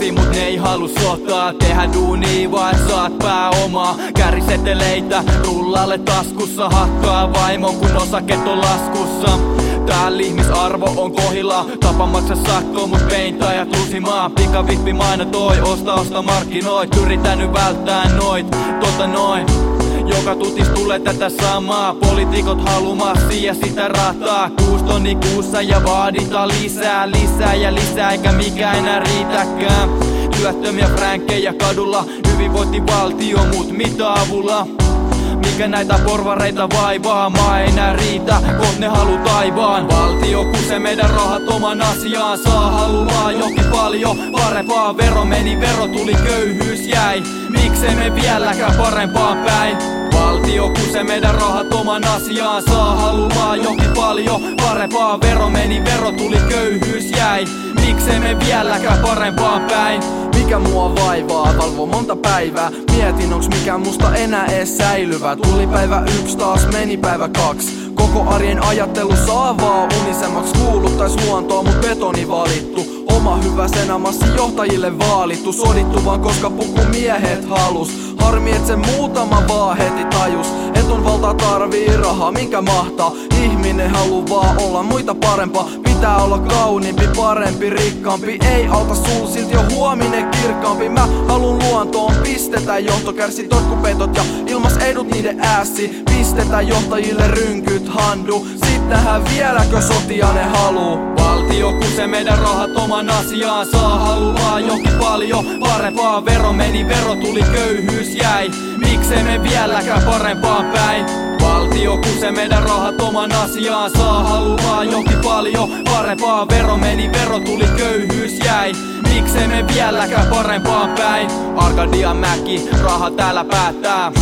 bossi, mut ne ei halu sotaa. Tehdä duunia vaan et saat pääomaa. Kärriseteleitä rullalle taskussa, hakkaa vaimon kun osaket on laskussa. Täällä ihmisarvo on kohilla, tapa maksa sakkoa mut peintaajat lusimaa. Pikavippi mainotoi, osta markkinoit. Yritän nyt välttää noit, noin. Joka tutis tulee tätä samaa. Poliitikot haluu massia sitä rataa. 6 tonni kuussa ja vaaditaan lisää ja lisää, eikä mikä enää riitäkään. Työttömiä fränkkejä kadulla, hyvinvointivaltio mut mitä avulla? Mikä näitä porvareita vaivaa, maa ei enää riitä, kun ne haluu taivaan. Valtio kusee meidän rahat oman asiaan, saa haluaa jokin paljon parempaa. Vero meni, vero tuli, köyhyys jäi, miksei me vieläkään parempaan päin. Valtio kusee meidän rahat oman asiaan, saa haluaa jokin paljon parempaa. Vero meni, vero tuli, köyhyys jäi, miksei me vieläkään parempaan päin. Mikä mua vaivaa, valvo monta päivää. Mietin onks mikään musta enää ees säilyvä. Tuli päivä 1, taas meni päivä 2. Koko arjen ajattelu saa vaan unisemmaks. Kuuluttais luontoa mut betoni valittu. Oma hyvä senamassi johtajille vaalittu. Sodittu vaan koska pukumiehet halus. Harmi et se muutama vaan heti tajus. Etun valtaa tarvii rahaa, minkä mahtaa. Ihminen haluu vaan olla muita parempaa. Pitää olla kauniimpi, parempi, rikkaampi. Ei auta sul silti jo huominen kirkkaampi. Mä halun luontoon pistetä johto. Kärsi torkkupetot ja ilmas edut niiden ääsi. Pistetä johtajille rynkyt handu. Sittenhän vieläkö sotia ne haluu. Valtio kusee meidän rahat oman asiaan, saa haluaa jokin paljon parempaa. Vero meni, vero tuli, köyhyys jäi, miksei me vieläkään parempaan päin. Valtio kusee meidän rahat oman asiaan, saa haluaa jokin paljon parempaa. Vero meni, vero tuli, köyhyys jäi, miksei me vieläkään parempaan päin. Arkadia Mäki, raha täällä päättää.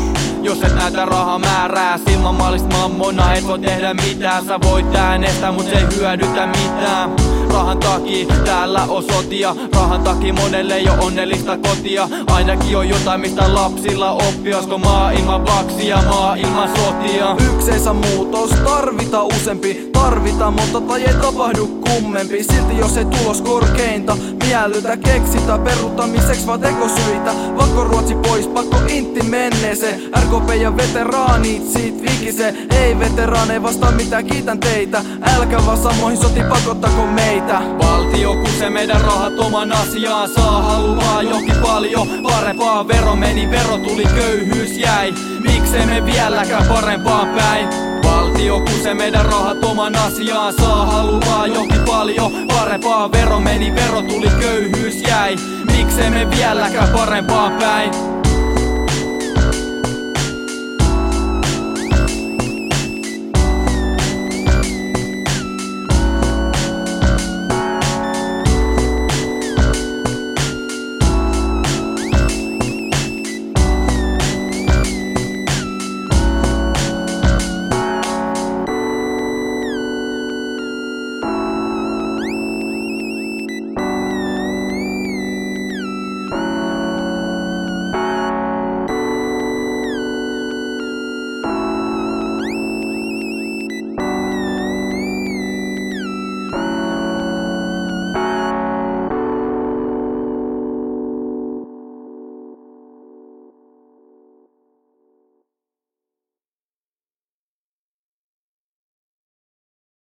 Jos et näytä rahaa määrää, silmämaalista mammona et voi tehdä mitään. Sä voit äänestää, mut se ei hyödytä mitään. Rahan takia täällä on sotia, rahan takia monelle ei oo onnellista kotia. Ainakin on jotain mistä lapsilla oppia, oisko maa ilman baksia, maa ilman sotia. Yks ei saa muutos, tarvita useampi. Tarvita, mutta tai ei tapahdu kummempi. Silti jos ei tulos korkeinta miellytä, keksitä peruuttamiseks vaan tekosyitä. Vakko Ruotsi pois, pakko intti menneeseen. RKP ja veteraanit siitä vikise. Ei veteraaneja vastaan mitään, kiitän teitä. Älkää vaan samoihin soti pakottako meitä. Valtio kusee meidän rahat oman asiaan, saa haluaa jokin paljon parempaa. Vero meni, vero tuli, köyhyys jäi, miksei me vieläkään parempaan päin. Valtio kusee meidän rahat oman asiaan, saa haluaa jokin paljon parempaa. Vero meni, vero tuli, köyhyys jäi, miksei me vieläkään parempaan päin.